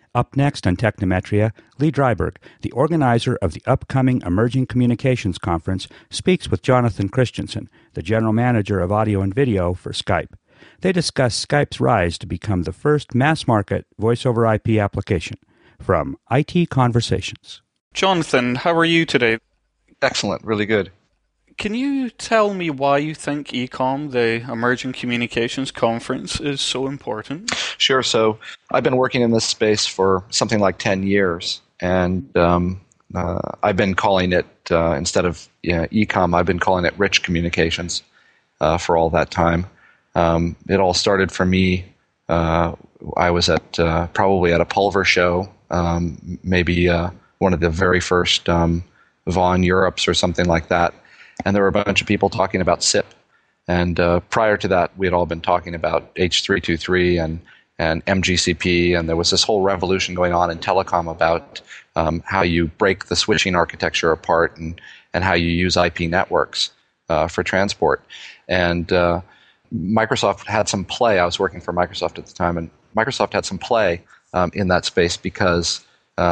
Up next on Technometria, Lee Dryberg, the organizer of the upcoming Emerging Communications Conference, speaks with Jonathan Christensen, the general manager of audio and video for Skype. They discuss Skype's rise to become the first mass-market voice-over IP application. From IT Conversations. Jonathan, how are you today? Excellent, really good. Can you tell me why you think ECOM, the Emerging Communications Conference, is so important? Sure. So I've been working in this space for something like 10 years, and I've been calling it, instead of ECOM, I've been calling it Rich Communications for all that time. It all started for me. I was at probably at a Pulver show, maybe one of the very first Vaughan Europes or something like that. And there were a bunch of people talking about SIP. And prior to that, we had all been talking about H.323 and MGCP, and there was this whole revolution going on in telecom about how you break the switching architecture apart and how you use IP networks for transport. And Microsoft had some play. I was working for Microsoft at the time, and Microsoft had some play in that space because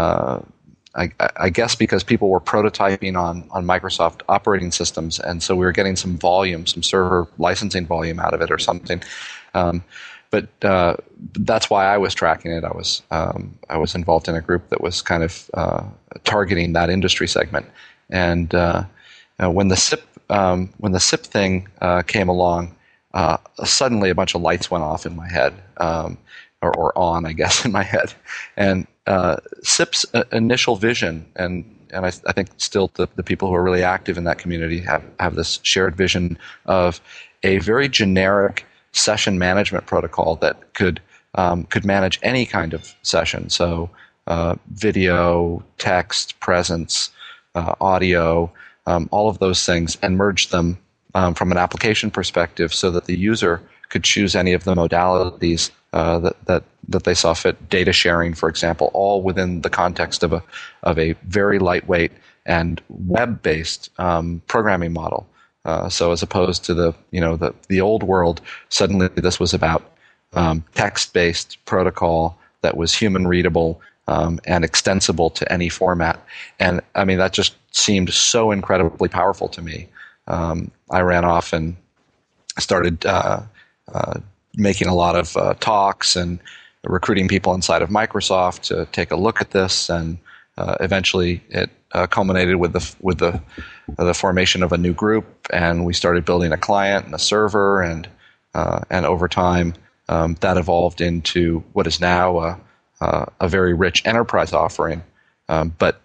I guess because people were prototyping on Microsoft operating systems, and so we were getting some volume, some server licensing volume out of it or something. But that's why I was tracking it. I was involved in a group that was kind of targeting that industry segment. And when the SIP thing came along, suddenly a bunch of lights went off in my head, or on, I guess, in my head. And SIP's initial vision, and I think still the people who are really active in that community have this shared vision of a very generic session management protocol that could manage any kind of session. So video, text, presence, audio, all of those things, and merge them from an application perspective so that the user could choose any of the modalities that they saw fit. Data sharing, for example, all within the context of a very lightweight and web-based programming model. So as opposed to the old world, suddenly this was about text-based protocol that was human readable and extensible to any format. And I mean, that just seemed so incredibly powerful to me. I ran off and started making a lot of talks and recruiting people inside of Microsoft to take a look at this, and eventually it culminated with the formation of a new group, and we started building a client and a server, and over time that evolved into what is now a very rich enterprise offering, but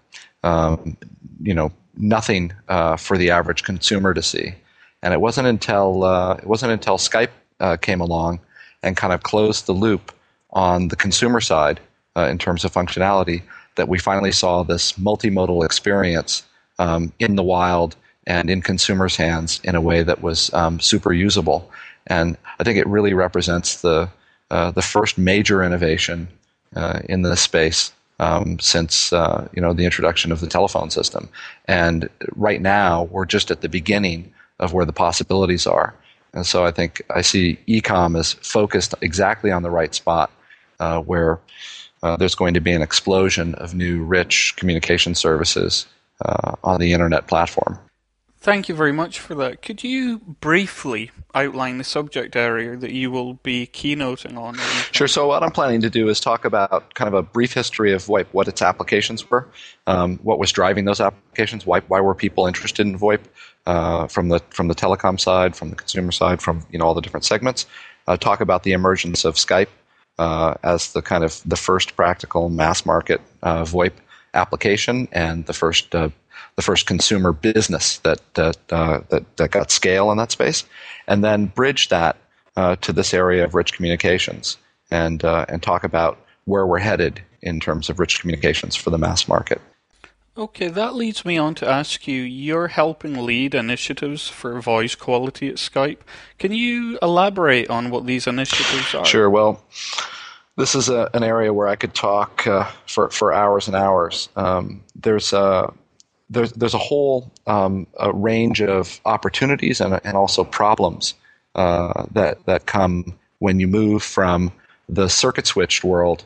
nothing for the average consumer to see. And it wasn't until Skype came along and kind of closed the loop on the consumer side in terms of functionality that we finally saw this multimodal experience in the wild and in consumers' hands in a way that was super usable. And I think it really represents the first major innovation in this space since the introduction of the telephone system. And right now, we're just at the beginning of where the possibilities are. And so I think I see ECOM as focused exactly on the right spot where there's going to be an explosion of new rich communication services on the internet platform. Thank you very much for that. Could you briefly outline the subject area that you will be keynoting on? Sure. So what I'm planning to do is talk about kind of a brief history of VoIP, what its applications were, what was driving those applications, why were people interested in VoIP from the telecom side, from the consumer side, from all the different segments. Talk about the emergence of Skype as the kind of the first practical mass market VoIP application and the first consumer business that got scale in that space, and then bridge that to this area of rich communications and talk about where we're headed in terms of rich communications for the mass market. Okay, that leads me on to ask you, you're helping lead initiatives for voice quality at Skype. Can you elaborate on what these initiatives are? Sure. Well, this is an area where I could talk for hours and hours. There's a whole a range of opportunities and also problems that come when you move from the circuit switched world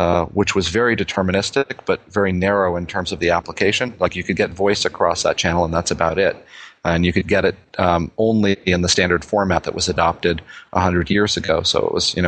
which was very deterministic but very narrow in terms of the application. Like you could get voice across that channel, and that's about it. And you could get it only in the standard format that was adopted 100 years ago. So it was,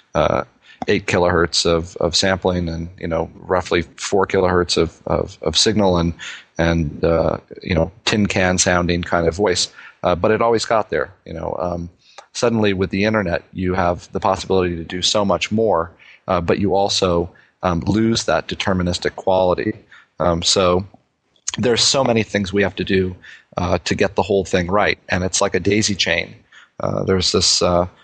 8 kilohertz of sampling, and roughly 4 kilohertz of signal, and tin can sounding kind of voice. But it always got there. Suddenly with the internet, you have the possibility to do so much more, but you also lose that deterministic quality. So there's so many things we have to do to get the whole thing right, and it's like a daisy chain. There's this.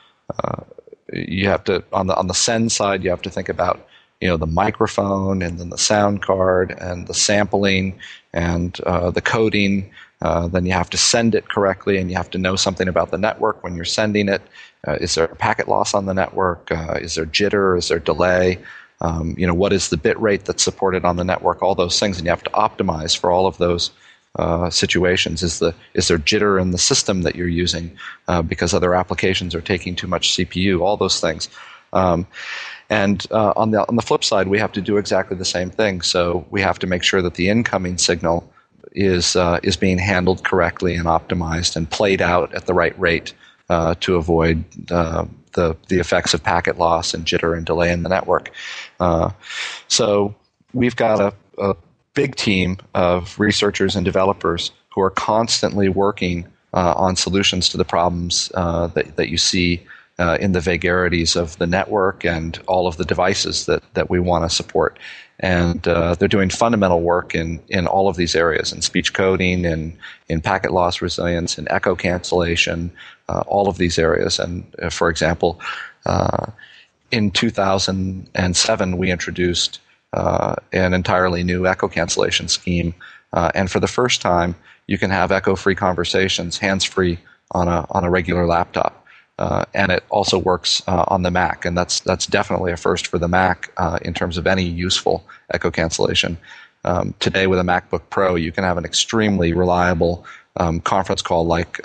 You have to on the send side. You have to think about the microphone, and then the sound card, and the sampling, and the coding. Then you have to send it correctly, and you have to know something about the network when you're sending it. Is there packet loss on the network? Is there jitter? Is there delay? What is the bit rate that's supported on the network? All those things, and you have to optimize for all of those situations. Is there jitter in the system that you're using because other applications are taking too much CPU? All those things. And on the flip side, we have to do exactly the same thing. So we have to make sure that the incoming signal is being handled correctly and optimized and played out at the right rate to avoid the effects of packet loss and jitter and delay in the network. So we've got a big team of researchers and developers who are constantly working on solutions to the problems that you see in the vagaries of the network and all of the devices that we want to support. And they're doing fundamental work in all of these areas, in speech coding, in packet loss resilience, in echo cancellation, all of these areas. And for example, in 2007, we introduced an entirely new echo cancellation scheme. And for the first time, you can have echo-free conversations hands-free on a regular laptop. And it also works on the Mac, and that's definitely a first for the Mac in terms of any useful echo cancellation. Today, with a MacBook Pro, you can have an extremely reliable conference call-like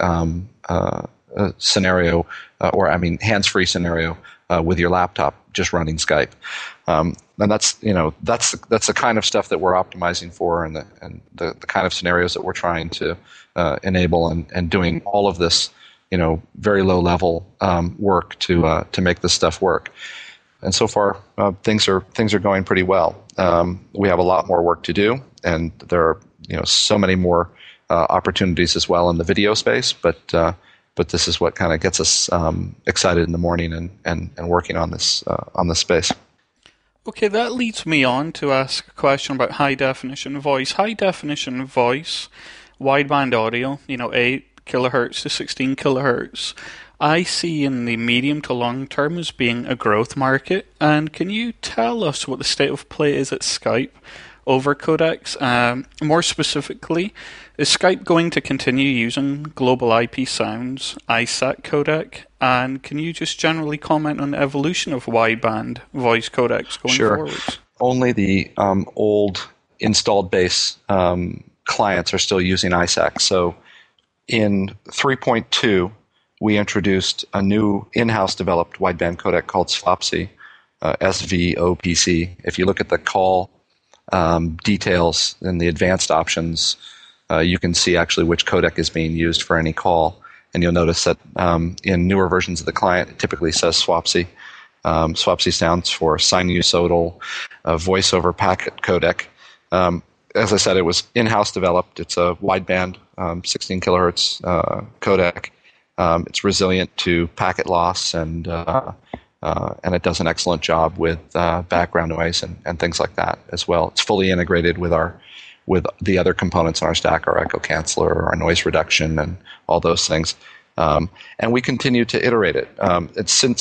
scenario, hands-free scenario with your laptop just running Skype. And that's the kind of stuff that we're optimizing for, and the kind of scenarios that we're trying to enable, and doing all of this very low level work to make this stuff work. And so far, things are going pretty well. We have a lot more work to do, and there are so many more opportunities as well in the video space. But this is what kind of gets us excited in the morning and working on this space. Okay, that leads me on to ask a question about high definition voice. High definition voice, wideband audio, 8 kilohertz to 16 kilohertz, I see in the medium to long term as being a growth market. And can you tell us what the state of play is at Skype over codecs? More specifically, is Skype going to continue using Global IP Sound's ISAC codec? And can you just generally comment on the evolution of wideband voice codecs going forwards? Only the old installed base clients are still using ISAC. So in 3.2, we introduced a new in-house developed wideband codec called SVOPC, SVOPC. If you look at the call details in the advanced options, you can see actually which codec is being used for any call. And you'll notice that in newer versions of the client, it typically says SVOPC. SVOPC stands for Sinusoidal Voice over Packet Codec. As I said, it was in-house developed. It's a wideband 16 kilohertz codec. It's resilient to packet loss, and it does an excellent job with background noise and things like that as well. It's fully integrated with the other components in our stack, our echo canceller, our noise reduction, and all those things. And we continue to iterate it. It's since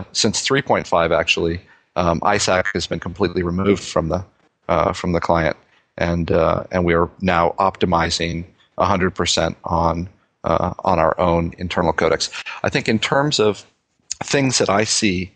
3.5 actually, ISAC has been completely removed from the client. And we are now optimizing 100% on our own internal codecs. I think in terms of things that I see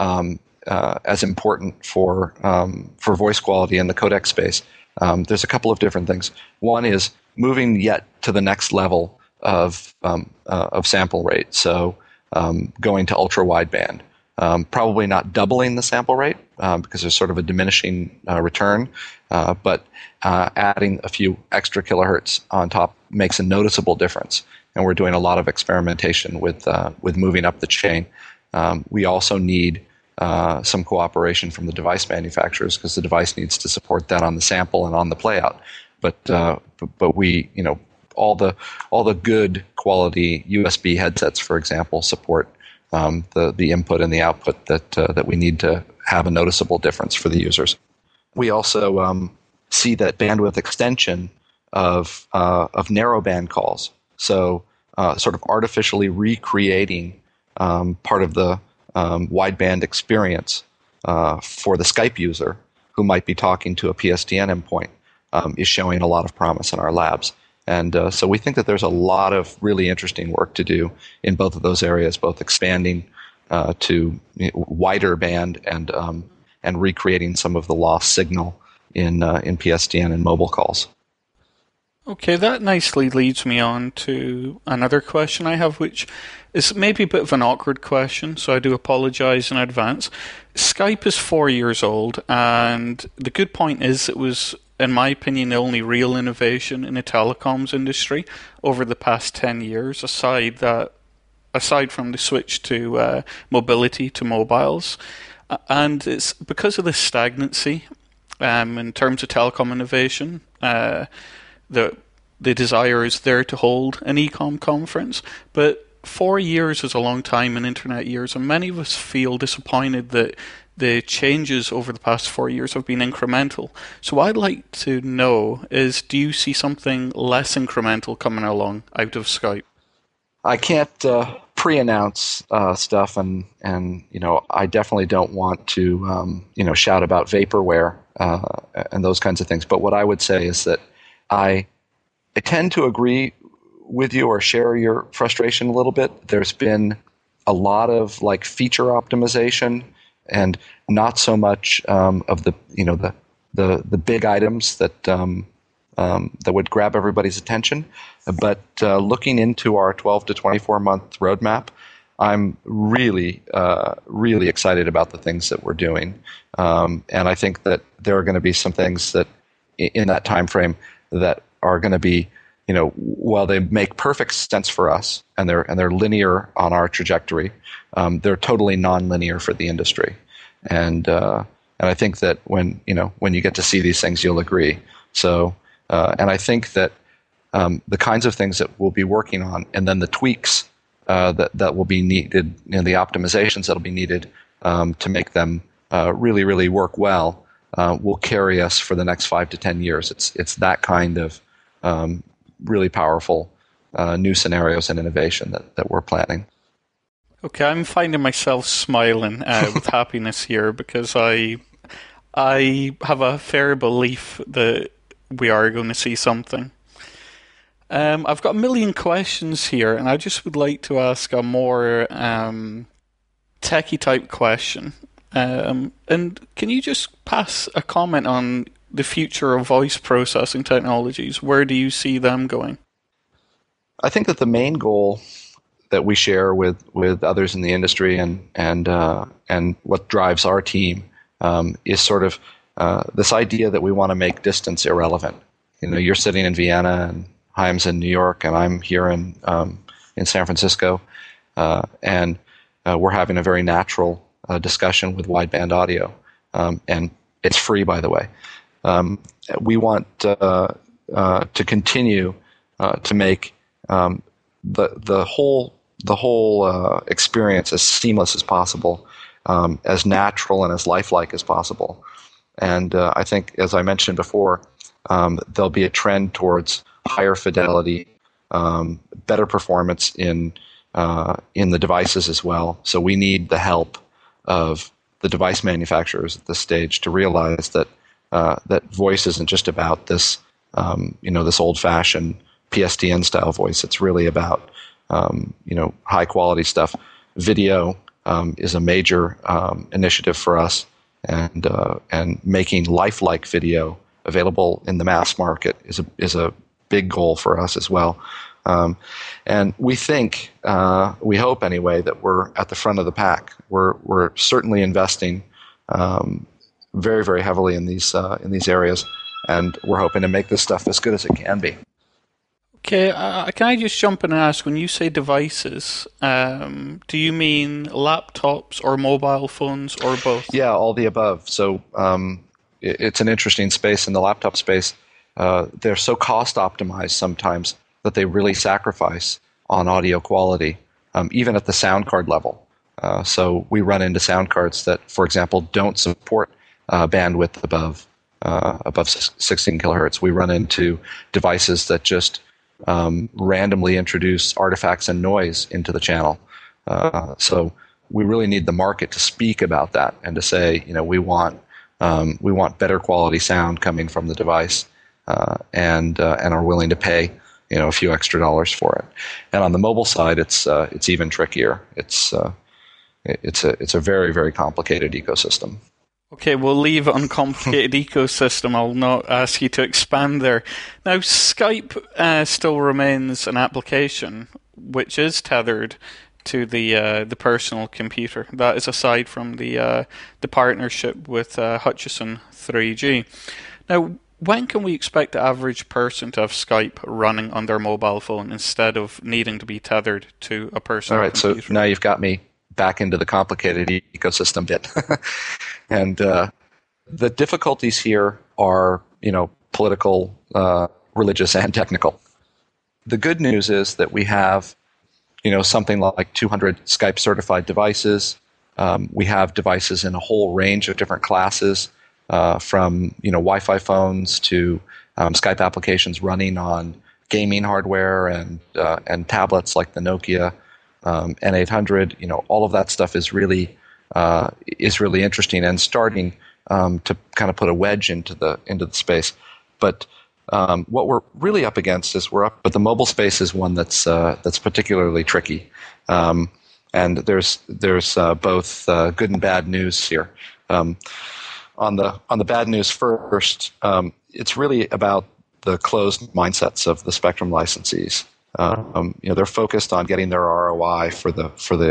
as important for voice quality in the codec space, there's a couple of different things. One is moving yet to the next level of sample rate. So going to ultra wideband. Probably not doubling the sample rate because there's sort of a diminishing return, but adding a few extra kilohertz on top makes a noticeable difference. And we're doing a lot of experimentation with moving up the chain. We also need some cooperation from the device manufacturers because the device needs to support that on the sample and on the playout. But we, all the good quality USB headsets, for example, support the input and the output that we need to have a noticeable difference for the users. We also see that bandwidth extension of narrowband calls, so sort of artificially recreating part of the wideband experience for the Skype user who might be talking to a PSTN endpoint is showing a lot of promise in our labs. And so we think that there's a lot of really interesting work to do in both of those areas, both expanding to wider band and recreating some of the lost signal in PSTN and mobile calls. Okay, that nicely leads me on to another question I have, which is maybe a bit of an awkward question, so I do apologize in advance. Skype is 4 years old, and the good point is it was, in my opinion, the only real innovation in the telecoms industry over the past 10 years, aside from the switch to mobility to mobiles. And it's because of the stagnancy in terms of telecom innovation. The desire is there to hold an e-com conference, but 4 years is a long time in internet years, and many of us feel disappointed that the changes over the past 4 years have been incremental. So what I'd like to know is, do you see something less incremental coming along out of Skype? I can't pre-announce stuff, and I definitely don't want to shout about vaporware and those kinds of things. But what I would say is that I tend to agree with you or share your frustration a little bit. There's been a lot of feature optimization and not so much of the big items that would grab everybody's attention. But looking into our 12 to 24 month roadmap, I'm really, really excited about the things that we're doing. And I think that there are going to be some things that in that time frame that are going to be, while they make perfect sense for us and they're linear on our trajectory, they're totally non-linear for the industry. And I think that when you get to see these things, you'll agree. So, and I think that the kinds of things that we'll be working on, and then the tweaks that will be needed, the optimizations that will be needed to make them really, really work well, will carry us for the next 5 to 10 years. It's that kind of really powerful new scenarios and innovation that we're planning. Okay, I'm finding myself smiling with happiness here because I have a fair belief that we are going to see something. I've got a million questions here, and I just would like to ask a more techie type question. And can you just pass a comment on the future of voice processing technologies? Where do you see them going? I think that the main goal that we share with others in the industry and what drives our team is sort of this idea that we want to make distance irrelevant. You're sitting in Vienna and Chaim's in New York, and I'm here in San Francisco, and we're having a very natural discussion with wideband audio, and it's free, by the way. We want to continue to make the whole experience as seamless as possible, as natural and as lifelike as possible. And I think, as I mentioned before, there'll be a trend towards higher fidelity, better performance in the devices as well. So we need the help of the device manufacturers at this stage to realize that that voice isn't just about this, this old-fashioned PSTN style voice. It's really about high quality stuff. Video is a major initiative for us, and making lifelike video available in the mass market is a big goal for us as well. And we think, we hope anyway, that we're at the front of the pack. We're certainly investing very, very heavily in these areas, and we're hoping to make this stuff as good as it can be. Okay, can I just jump in and ask, when you say devices, do you mean laptops or mobile phones or both? Yeah, all the above. So it's an interesting space in the laptop space. They're so cost optimized sometimes that they really sacrifice on audio quality, even at the sound card level. So we run into sound cards that, for example, don't support bandwidth above 16 kilohertz. We run into devices that just randomly introduce artifacts and noise into the channel. So we really need the market to speak about that and to say, we want better quality sound coming from the device, and are willing to pay a few extra dollars for it. And on the mobile side, it's even trickier. It's a very, very complicated ecosystem. Okay, we'll leave uncomplicated ecosystem. I'll not ask you to expand there. Now, Skype still remains an application which is tethered to the personal computer. That is aside from the partnership with Hutchison 3G. Now, when can we expect the average person to have Skype running on their mobile phone instead of needing to be tethered to a personal computer? All right, so now you've got me back into the complicated ecosystem bit. And the difficulties here are, political, religious, and technical. The good news is that we have, something like 200 Skype certified devices. We have devices in a whole range of different classes, from Wi-Fi phones to Skype applications running on gaming hardware and tablets like the Nokia N800. All of that stuff is really interesting and starting to kind of put a wedge into the space. But what we're really up against is but the mobile space is one that's particularly tricky. And there's both good and bad news here. On the bad news first, it's really about the closed mindsets of the Spectrum licensees. They're focused on getting their ROI for the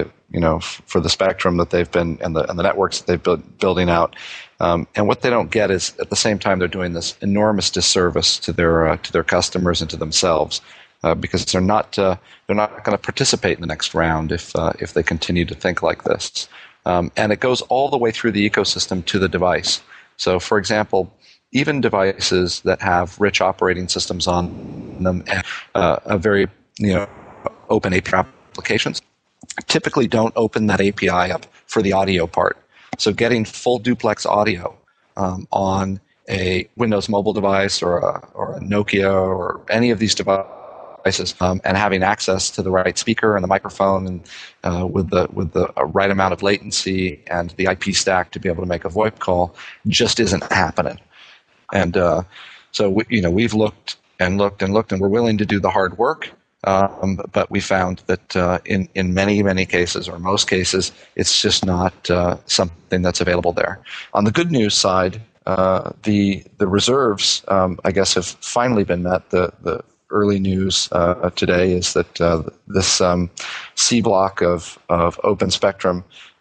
spectrum that they've been and the networks that they've been building out. And what they don't get is, at the same time, they're doing this enormous disservice to their customers and to themselves, because they're not going to participate in the next round if they continue to think like this. And it goes all the way through the ecosystem to the device. So, for example, even devices that have rich operating systems on them and a very open API applications typically don't open that API up for the audio part. So getting full duplex audio on a Windows mobile device or a Nokia or any of these devices, and having access to the right speaker and the microphone and with the right amount of latency and the IP stack to be able to make a VoIP call just isn't happening. And so we've looked and we're willing to do the hard work, but we found that in many cases, or most cases, it's just not something that's available there. On the good news side, the reserves, I guess, have finally been met. The early news today is that this C block of Open Spectrum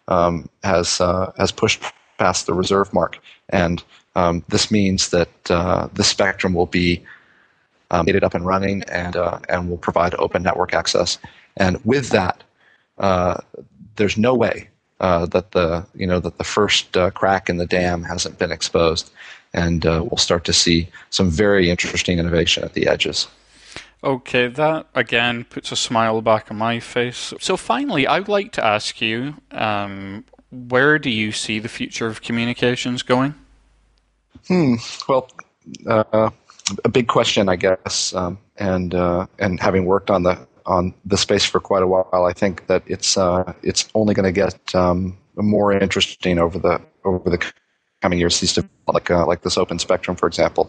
has pushed past the reserve mark, and this means that the spectrum will be made it up and running and will provide open network access. And with that, there's no way that the first crack in the dam hasn't been exposed, and we'll start to see some very interesting innovation at the edges. Okay, that again puts a smile back on my face. So finally, I'd like to ask you, where do you see the future of communications going? Well, a big question, I guess, and having worked on the space for quite a while, I think that it's only going to get more interesting over the coming years. These like this Open Spectrum, for example.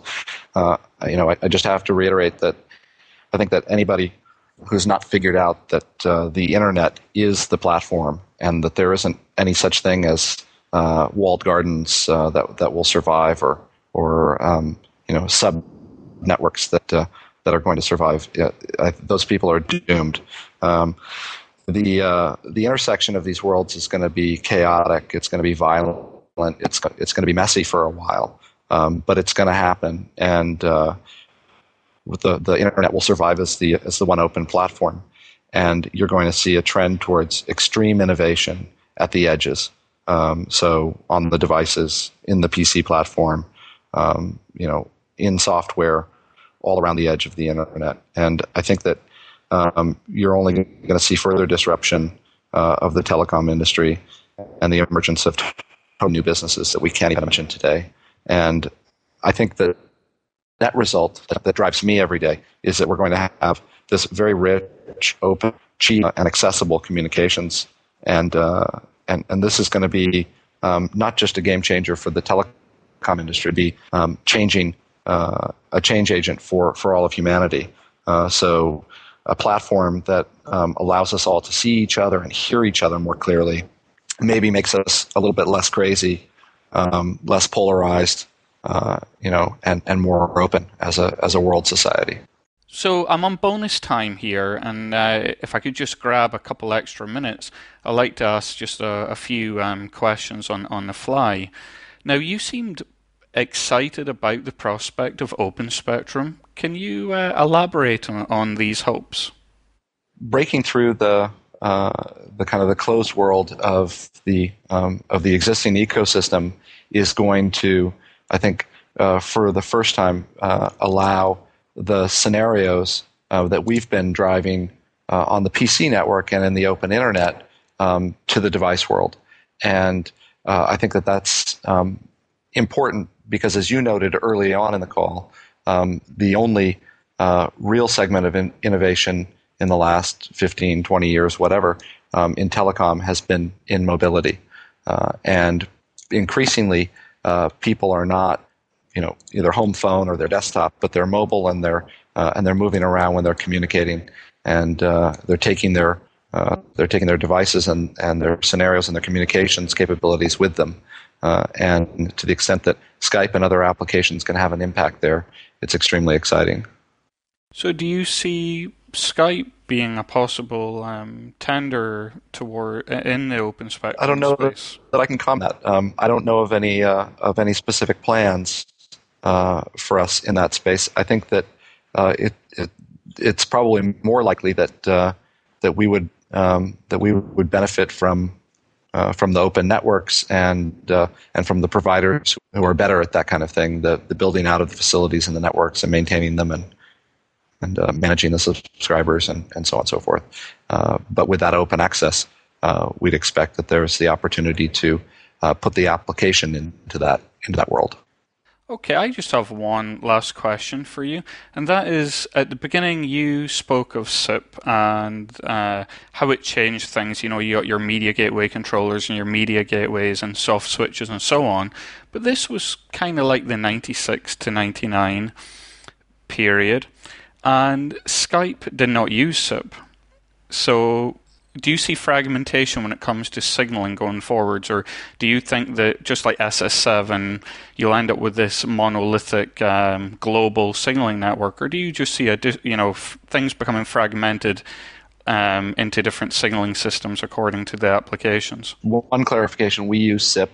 I just have to reiterate that I think that anybody who's not figured out that the internet is the platform and that there isn't any such thing as walled gardens that will survive or sub networks that that are going to survive. Those people are doomed. The intersection of these worlds is going to be chaotic. It's going to be violent. It's going to be messy for a while, but it's going to happen. And the internet will survive as the one open platform. And you're going to see a trend towards extreme innovation at the edges. So on the devices, in the PC platform, in software, all around the edge of the internet. And I think that you're only going to see further disruption of the telecom industry and the emergence of new businesses that we can't even mention today. And I think that that result that drives me every day is that we're going to have this very rich, open, cheap, and accessible communications. And this is going to be not just a game changer for the telecom industry, be changing a change agent for all of humanity. So a platform that allows us all to see each other and hear each other more clearly, maybe makes us a little bit less crazy, less polarized, and more open as a world society. So I'm on bonus time here, and if I could just grab a couple extra minutes, I'd like to ask just a few questions on the fly. Now, you seemed excited about the prospect of Open Spectrum. Can you elaborate on these hopes? Breaking through the kind of the closed world of the existing ecosystem is going to, I think, for the first time, allow the scenarios that we've been driving on the PC network and in the open internet to the device world. And I think that that's important because, as you noted early on in the call, the only real segment of innovation in the last 15, 20 years, whatever, in telecom has been in mobility. And increasingly, people are not, either home phone or their desktop, but they're mobile and they're moving around when they're communicating, and they're taking their devices and their scenarios and their communications capabilities with them. And to the extent that Skype and other applications can have an impact there, it's extremely exciting. So do you see Skype being a possible tender toward in the open spectrum I don't know space? that I can comment. I don't know of any specific plans for us in that space. I think that it's probably more likely that we would benefit from the open networks and from the providers who are better at that kind of thing, the building out of the facilities and the networks and maintaining them and managing the subscribers and so on and so forth. But with that open access, we'd expect that there's the opportunity to put the application into that world. Okay, I just have one last question for you, and that is, at the beginning you spoke of SIP and how it changed things. You got your media gateway controllers and your media gateways and soft switches and so on, but this was kind of like the 96 to 99 period, and Skype did not use SIP. So do you see fragmentation when it comes to signaling going forwards, or do you think that just like SS7, you'll end up with this monolithic global signaling network, or do you just see things becoming fragmented into different signaling systems according to the applications? One clarification: we use SIP.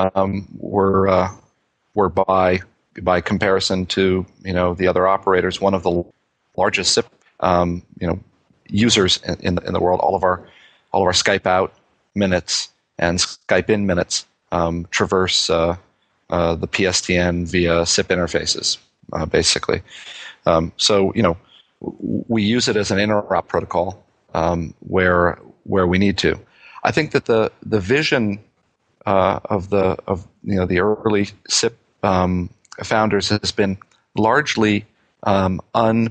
We're by comparison to the other operators, one of the largest SIP users in the world. All of our Skype out minutes and Skype in minutes traverse the PSTN via SIP interfaces, basically. So we use it as an interop protocol where we need to. I think that the vision of the early SIP founders has been largely unreal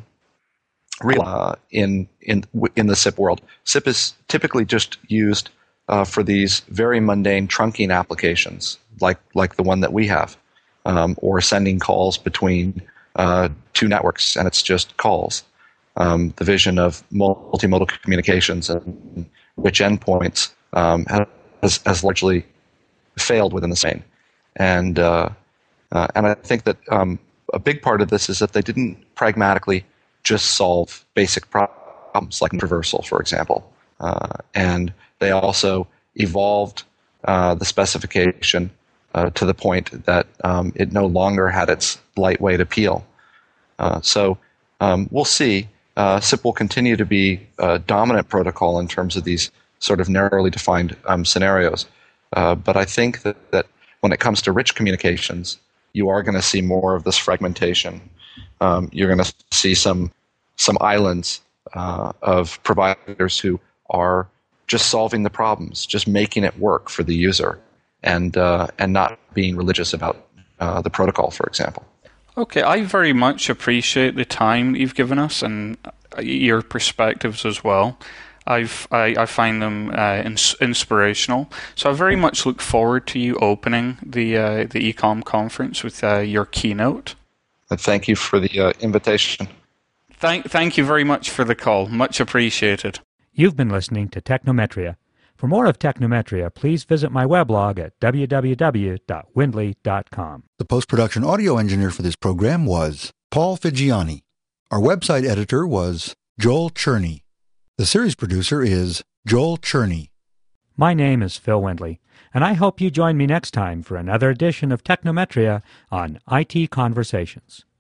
in the SIP world. SIP is typically just used for these very mundane trunking applications, like the one that we have, or sending calls between two networks, and it's just calls. The vision of multimodal communications and rich endpoints has largely failed within the same. And I think that a big part of this is that they didn't pragmatically just solve basic problems like traversal, for example. And they also evolved the specification to the point that it no longer had its lightweight appeal. So we'll see. SIP will continue to be a dominant protocol in terms of these sort of narrowly defined scenarios. But I think that when it comes to rich communications, you are going to see more of this fragmentation. You're going to see some islands of providers who are just solving the problems, just making it work for the user, and not being religious about the protocol, for example. Okay, I very much appreciate the time that you've given us and your perspectives as well. I find them inspirational. So I very much look forward to you opening the ECOM conference with your keynote. Thank you for the invitation. Thank you very much for the call. Much appreciated. You've been listening to Technometria. For more of Technometria, please visit my weblog at www.windley.com. The post-production audio engineer for this program was Paul Figiani. Our website editor was Joel Cherney. The series producer is Joel Cherney. My name is Phil Windley, and I hope you join me next time for another edition of Technometria on IT Conversations.